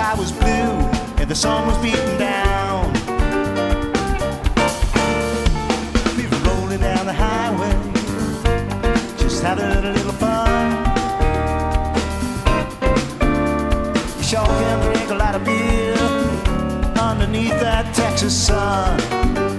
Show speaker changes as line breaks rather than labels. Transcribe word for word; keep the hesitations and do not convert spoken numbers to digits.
sky was blue and the sun was beating down. We were rolling down the highway, just having a little fun. You sure can drink a lot of beer underneath that Texas sun.